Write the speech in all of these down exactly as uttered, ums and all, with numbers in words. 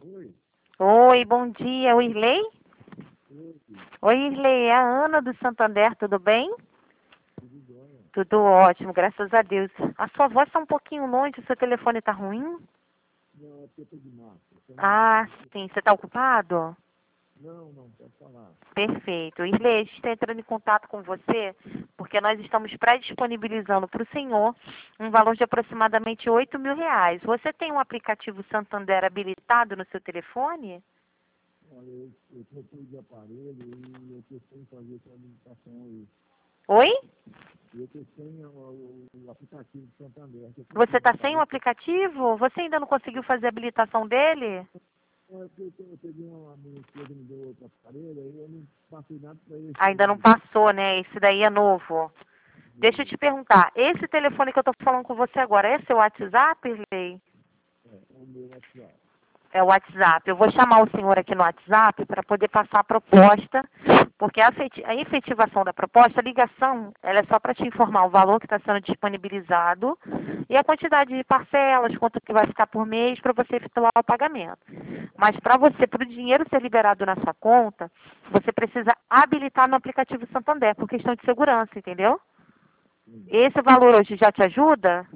Oi, Oi, bom dia, o Irley? oi, Oi, Irley, é a Ana do Santander, tudo bem? tudo jóia? Tudo ótimo, graças a Deus. A sua voz está um pouquinho longe, o seu telefone está ruim? Não, é porque eu tô de máscara. Você não, Ah, sim, você está ocupado? não, não, pode falar. Perfeito. Irley, a gente está entrando em contato com você porque nós estamos pré-disponibilizando para o senhor um valor de aproximadamente oito mil reais. Você tem um aplicativo Santander habilitado no seu telefone? Olha, eu, eu troquei de aparelho e eu tô sem fazer essa habilitação aí. Oi? Eu tô sem o, o, o aplicativo de Santander. Eu Você troquei de está sem o aparelho. aplicativo? Você ainda não conseguiu fazer a habilitação dele? Não, é porque eu, eu peguei uma minha esposa me deu outro aparelho, aí eu não passei nada pra esse Ainda não aí. passou, né? Esse daí é novo. Deixa eu te perguntar, esse telefone que eu tô falando com você agora, é seu WhatsApp, Irley? É, é o meu WhatsApp. É o WhatsApp. Eu vou chamar o senhor aqui no WhatsApp para poder passar a proposta, porque a efeti- a efetivação da proposta, a ligação, ela é só para te informar o valor que está sendo disponibilizado e a quantidade de parcelas, quanto que vai ficar por mês para você efetuar o pagamento. Mas para você, para o dinheiro ser liberado na sua conta, você precisa habilitar no aplicativo Santander, por questão de segurança, entendeu? Entendi. Esse valor hoje já te ajuda?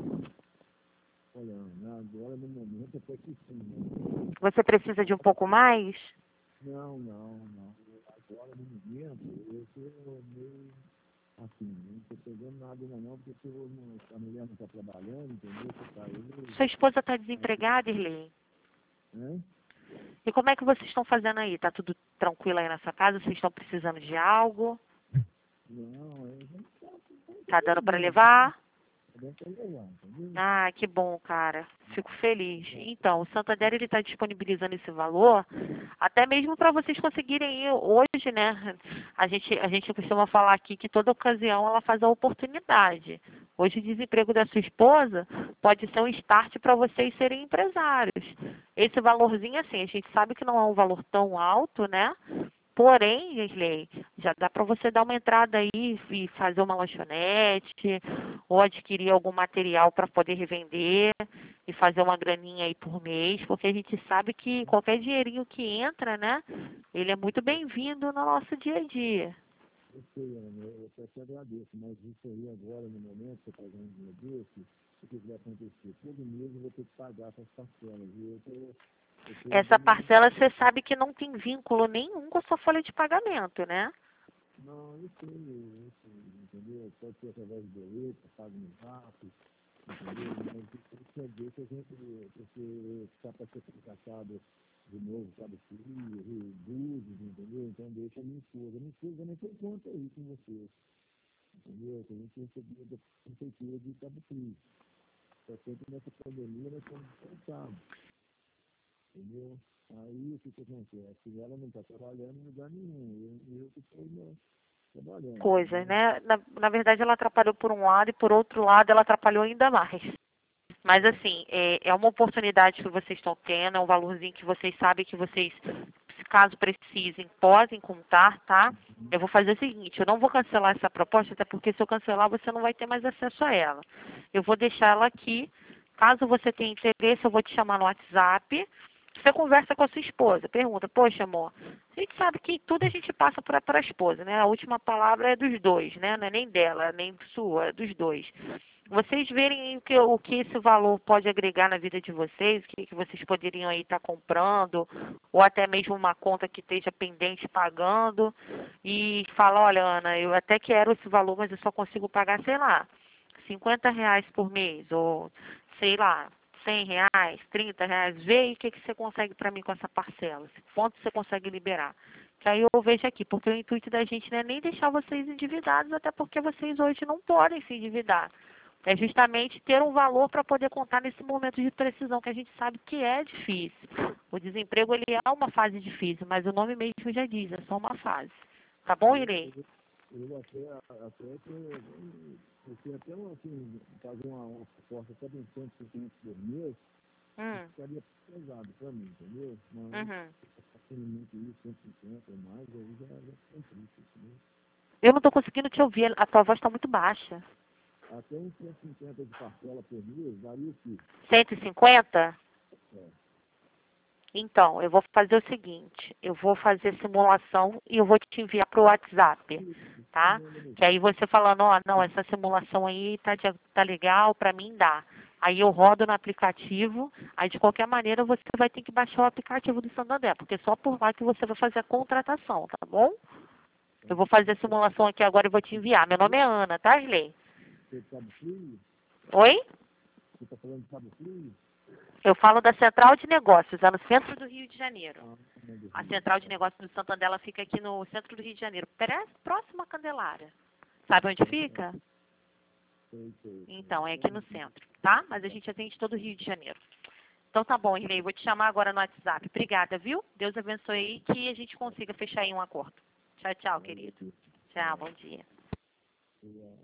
Olha, Ana, agora no momento até que sim, né? Você precisa de um pouco mais? Não, não, não. Agora no momento eu tô meio assim, não estou pegando nada ainda não, porque eu não, a mulher não está trabalhando, entendeu? Você tá aí, Sua esposa está aí, desempregada, Irley? né? E como é que vocês estão fazendo aí? Tá tudo tranquilo aí na sua casa? Vocês estão precisando de algo? Não, a gente está tá Tá dando para sobrevivendo, né? levar? Tá dando para levar, entendeu? Ah, que bom, cara. Fico feliz. Então, o Santander ele está disponibilizando esse valor, até mesmo para vocês conseguirem ir hoje, né? A gente a gente costuma falar aqui que toda ocasião ela faz a oportunidade. Hoje o desemprego da sua esposa pode ser um start para vocês serem empresários. Esse valorzinho assim, a gente sabe que não é um valor tão alto, né? Porém, Gisley, já dá para você dar uma entrada aí e fazer uma lanchonete ou adquirir algum material para poder revender e fazer uma graninha aí por mês, porque a gente sabe que qualquer dinheirinho que entra, né, ele é muito bem-vindo no nosso dia a dia. Eu sei, Ana, eu até te agradeço, mas isso aí agora, no momento, você pagando um dinheiro desse, o que vai acontecer? Todo mês eu vou ter que pagar essas parcelas, e eu tô, eu tô Essa dando, parcela você sabe que não tem vínculo nenhum com a sua folha de pagamento, né? não, eu sei, eu sei, entendeu? Pode ser através de boleto, pago no zap, entendeu? Mas isso quer dizer que a gente, porque está para ser contratado de novo, sabe, filho, redutos, entendeu? Então deixa a minha esposa. Minha esposa nem tem conta aí com vocês, entendeu? Que a gente recebia da prefeitura de Cabo Frio. Só sempre nessa pandemia nós estamos descansados, entendeu? Aí o que que acontece? Ela não está trabalhando em lugar nenhum, eu, eu que estou trabalhando, Coisas, entendeu? né? Na, na verdade, ela atrapalhou por um lado e por outro lado ela atrapalhou ainda mais. Mas É, assim, é, é uma oportunidade que vocês estão tendo, é um valorzinho que vocês sabem que vocês, caso precisem, podem contar, tá? Eu vou fazer o seguinte, eu não vou cancelar essa proposta, até porque se eu cancelar você não vai ter mais acesso a ela. Eu vou deixar ela aqui. Caso você tenha interesse, eu vou te chamar no WhatsApp. Você conversa com a sua esposa, pergunta, poxa amor, a gente sabe que tudo a gente passa para a esposa, né? A última palavra é dos dois, né? Não é nem dela, nem sua, é dos dois. Vocês verem o que, o que esse valor pode agregar na vida de vocês, o que, que vocês poderiam aí estar comprando, ou até mesmo uma conta que esteja pendente pagando, e fala, olha, Ana, eu até quero esse valor, mas eu só consigo pagar, sei lá, cinquenta reais por mês, ou sei lá, cem reais, trinta reais, vê aí o que, que você consegue para mim com essa parcela, quanto você consegue liberar. Que aí eu vejo aqui, porque o intuito da gente não é nem deixar vocês endividados, até porque vocês hoje não podem se endividar. É justamente ter um valor para poder contar nesse momento de precisão, que a gente sabe que é difícil. O desemprego ele é uma fase difícil, mas o nome mesmo já diz, é só uma fase. Tá bom, eu, Irei? eu, eu até, até que eu, eu sei até assim, fazer uma, uma proposta até de um cento e cinquenta por mês, isso Hum, ficaria pesado para mim, entendeu? Mas uhum. passando muito isso, cento e cinquenta ou mais, aí já, já fica triste, entendeu? Eu não estou conseguindo te ouvir, a tua voz está muito baixa. Até uns cento e cinquenta de parcela por mês, daria o quê? cento e cinquenta? É, Então, eu vou fazer o seguinte, eu vou fazer simulação e eu vou te enviar para o WhatsApp, tá? Que aí você falando, ó, não, essa simulação aí tá, de- tá legal, para mim dá. Aí eu rodo no aplicativo, aí de qualquer maneira você vai ter que baixar o aplicativo do Santander, porque é só por lá que você vai fazer a contratação, tá bom? Eu vou fazer a simulação aqui agora e vou te enviar. Meu nome é Ana, tá, Irlei? Você sabe frio? Oi? Você está falando de Cabo Frio? Eu falo da Central de Negócios, é no centro do Rio de Janeiro. Ah, não, do A Rio. Central de Negócios do Santander ela fica aqui no centro do Rio de Janeiro, pré- próximo à Candelária. Sabe onde fica? Sei, sei. Então, é aqui no centro, tá? Mas a gente atende todo o Rio de Janeiro. Então tá bom, Irlei, vou te chamar agora no WhatsApp. Obrigada, viu? Deus abençoe aí que a gente consiga fechar aí um acordo. Tchau, tchau, querido. Tchau, bom dia. Yeah.